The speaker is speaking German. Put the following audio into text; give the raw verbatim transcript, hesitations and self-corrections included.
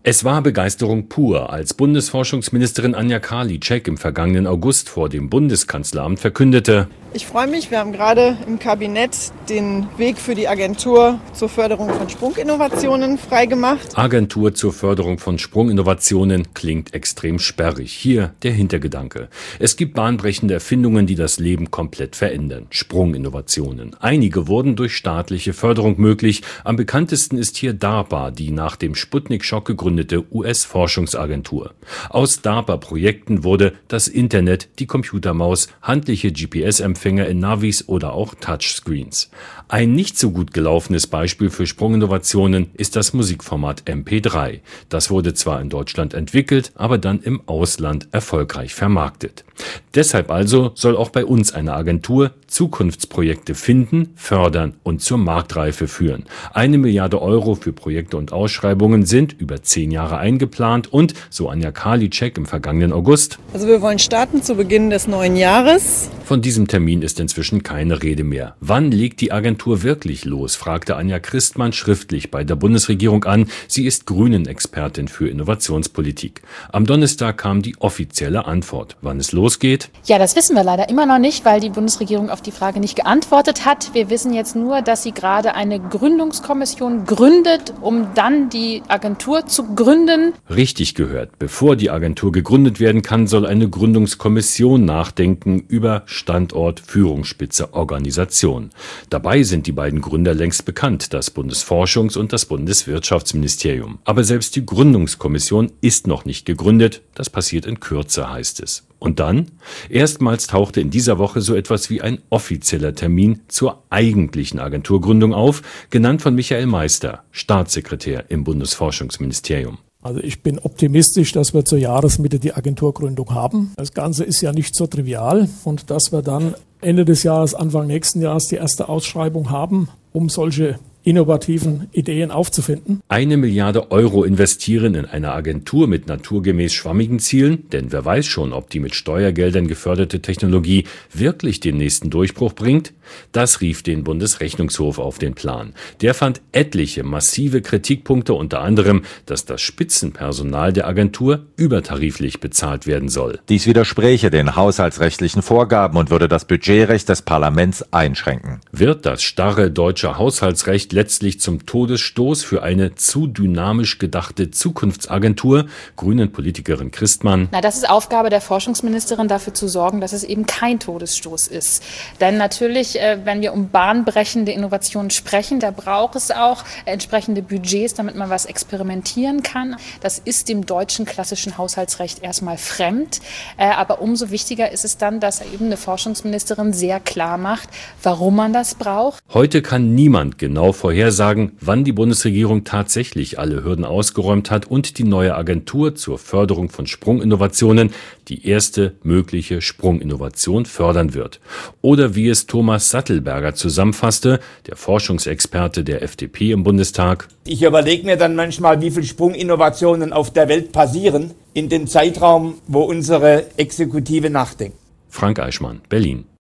Es war Begeisterung pur, als Bundesforschungsministerin Anja Karliczek im vergangenen August vor dem Bundeskanzleramt verkündete: Ich freue mich, wir haben gerade im Kabinett den Weg für die Agentur zur Förderung von Sprunginnovationen freigemacht. Agentur zur Förderung von Sprunginnovationen klingt extrem sperrig. Hier der Hintergedanke: Es gibt bahnbrechende Erfindungen, die das Leben komplett verändern. Sprunginnovationen. Einige wurden durch staatliche Förderung möglich. Am bekanntesten ist hier DARPA, die nach dem Sputnik-Schock gegründete U S-Forschungsagentur. Aus DARPA-Projekten wurde das Internet, die Computermaus, handliche G P S-Empfänger in Navis oder auch Touchscreens. Ein nicht so gut gelaufenes Beispiel für Sprunginnovationen ist das Musikformat M P drei. Das wurde zwar in Deutschland entwickelt, aber dann im Ausland erfolgreich vermarktet. Deshalb also soll auch bei uns eine Agentur Zukunftsprojekte finden, fördern und zur Marktreife führen. Eine Milliarde Euro für Projekte und Ausschreibungen sind über zehn Jahre eingeplant und, so Anja Karliczek im vergangenen August: Also wir wollen starten zu Beginn des neuen Jahres. Von diesem Termin ist inzwischen keine Rede mehr. Wann legt die Agentur wirklich los, fragte Anja Christmann schriftlich bei der Bundesregierung an. Sie ist Grünen-Expertin für Innovationspolitik. Am Donnerstag kam die offizielle Antwort. Wann es losgeht? Ja, das wissen wir leider immer noch nicht, weil die Bundesregierung auf die Frage nicht geantwortet hat. Wir wissen jetzt nur, dass sie gerade eine Gründungskommission gründet, um dann die Agentur zu gründen. Richtig gehört. Bevor die Agentur gegründet werden kann, soll eine Gründungskommission nachdenken über Standort, Führungsspitze, Organisation. Dabei sind die beiden Gründer längst bekannt, das Bundesforschungs- und das Bundeswirtschaftsministerium. Aber selbst die Gründungskommission ist noch nicht gegründet. Das passiert in Kürze, heißt es. Und dann? Erstmals tauchte in dieser Woche so etwas wie ein offizieller Termin zur eigentlichen Agenturgründung auf, genannt von Michael Meister, Staatssekretär im Bundesforschungsministerium. Also ich bin optimistisch, dass wir zur Jahresmitte die Agenturgründung haben. Das Ganze ist ja nicht so trivial und dass wir dann Ende des Jahres, Anfang nächsten Jahres die erste Ausschreibung haben, um solche innovativen Ideen aufzufinden. Eine Milliarde Euro investieren in eine Agentur mit naturgemäß schwammigen Zielen, denn wer weiß schon, ob die mit Steuergeldern geförderte Technologie wirklich den nächsten Durchbruch bringt? Das rief den Bundesrechnungshof auf den Plan. Der fand etliche massive Kritikpunkte, unter anderem, dass das Spitzenpersonal der Agentur übertariflich bezahlt werden soll. Dies widerspräche den haushaltsrechtlichen Vorgaben und würde das Budgetrecht des Parlaments einschränken. Wird das starre deutsche Haushaltsrecht letztlich zum Todesstoß für eine zu dynamisch gedachte Zukunftsagentur? Grünen-Politikerin Christmann: Na, das ist Aufgabe der Forschungsministerin, dafür zu sorgen, dass es eben kein Todesstoß ist. Denn natürlich, wenn wir um bahnbrechende Innovationen sprechen, da braucht es auch entsprechende Budgets, damit man was experimentieren kann. Das ist dem deutschen klassischen Haushaltsrecht erstmal fremd. Aber umso wichtiger ist es dann, dass eben eine Forschungsministerin sehr klar macht, warum man das braucht. Heute kann niemand genau vorhersagen, wann die Bundesregierung tatsächlich alle Hürden ausgeräumt hat und die neue Agentur zur Förderung von Sprunginnovationen die erste mögliche Sprunginnovation fördern wird. Oder wie es Thomas Sattelberger zusammenfasste, der Forschungsexperte der F D P im Bundestag: Ich überlege mir dann manchmal, wie viele Sprunginnovationen auf der Welt passieren in dem Zeitraum, wo unsere Exekutive nachdenkt. Frank Eichmann, Berlin.